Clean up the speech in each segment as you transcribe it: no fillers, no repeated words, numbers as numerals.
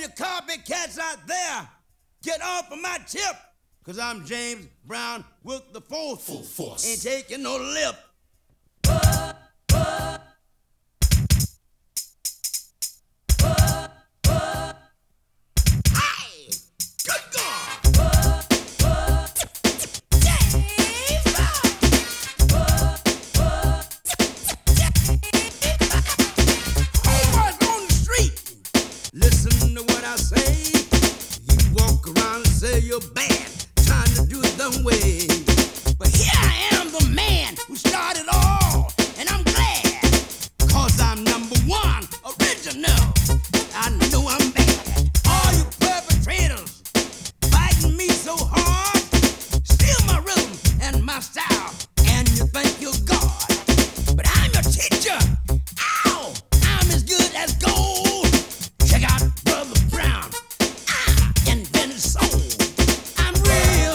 you copycats out there, get off of my tip. Cause I'm James Brown with the force. Full force. Ain't taking no lip. Hey, good God. Homeboys on the street, listen to what I say. You walk around and say you're bad, trying to do it the way. But here I am, the man who started all, and I'm glad, cause I'm number one, original. I know I'm bad. All you perpetrators fighting me so hard, steal my rhythm and my style, and you think you're God. But I'm your teacher. Ow! I'm as good as gold. Check out Brother Brown. I invented soul. I'm real.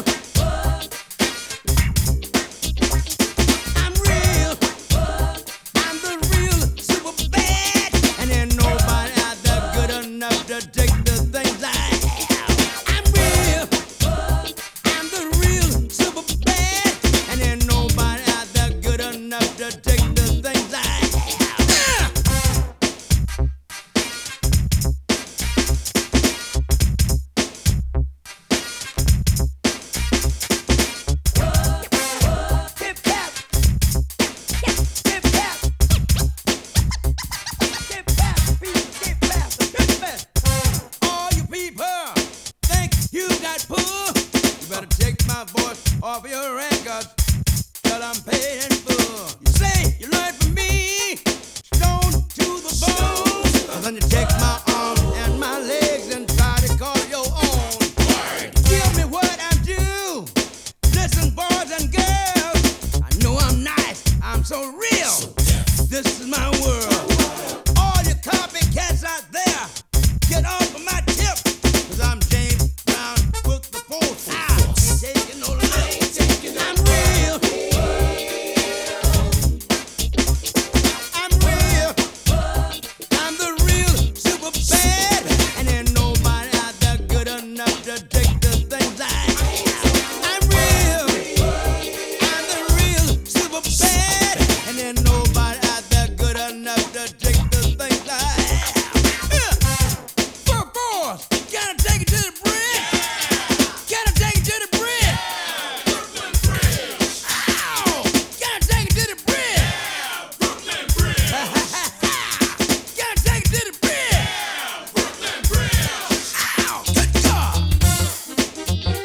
I'm real. I'm the real super bad. And ain't nobody out there good enough to take the things I have. I'm real. I'm the real super bad. And ain't nobody out there good enough to take the things I have. Hip hop. Hip hop. Hip hop. Hip hop. All you people think you got pull. You better take my voice off your records till I'm paid in full. You say you learned from me, stone to the bone. Then you take my arms and my legs and try to call it your own. Give me what I do. Listen, boys and girls, I know I'm nice, I'm so real. This is my world. All you copycats out there, get off of my tip. Cause I'm James Brown with the force. I ain't taking no lip. I'm real. I'm real. I'm the real super bad. And ain't nobody out there good enough to take the things I have. I'm real. I'm the real super bad. And ain't nobody out there good enough to take the things I have. Full force. Gotta take it to the bridge. Gotta take it to the bridge. Ow! Gotta take it to the bridge. Gotta take it to the bridge. Ow! Good God!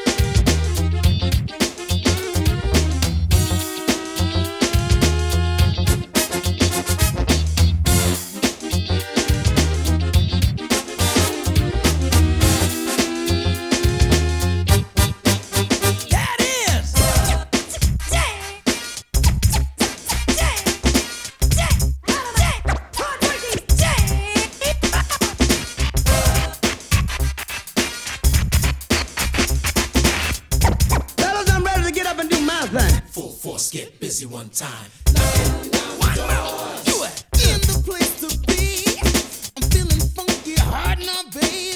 That is. Fellas, I'm ready to get up and do my thing. Full force, get busy one time. One more. Do it. In the place to be. I'm feeling funky hard now, baby.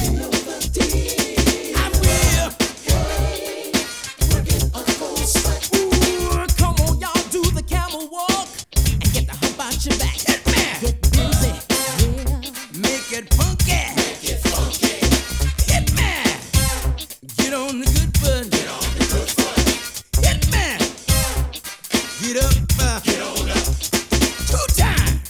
I'm real. Ooh, come on, y'all, do the camel walk and get the hump out your back. Hit me. Get busy, yeah. Make it funky. Hit me. Get on the good foot. Hit me. Get up. Get on up. 2 times.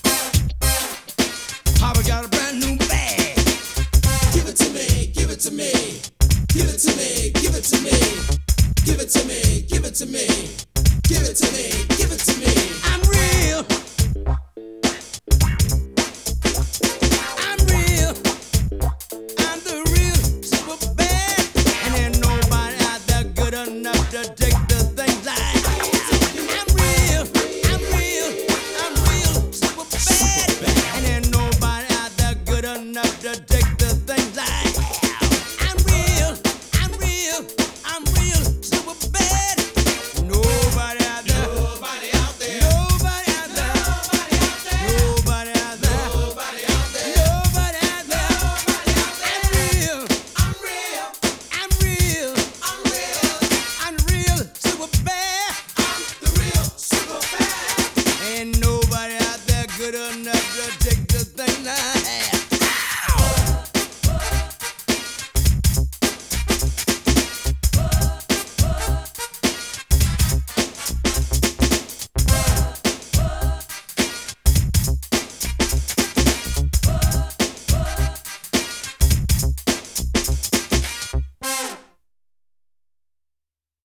Papa got a brand new bag. Give it to me, give it to me. Give it to me, give it to me. Give it to me, give it to me. Give it to me, give it to me. I'm real. I'm real. I'm the real super bad. And ain't nobody out there good enough to take the things I have. I'm real. I'm real. I'm real super bad. And ain't nobody out there good enough to take the things I have.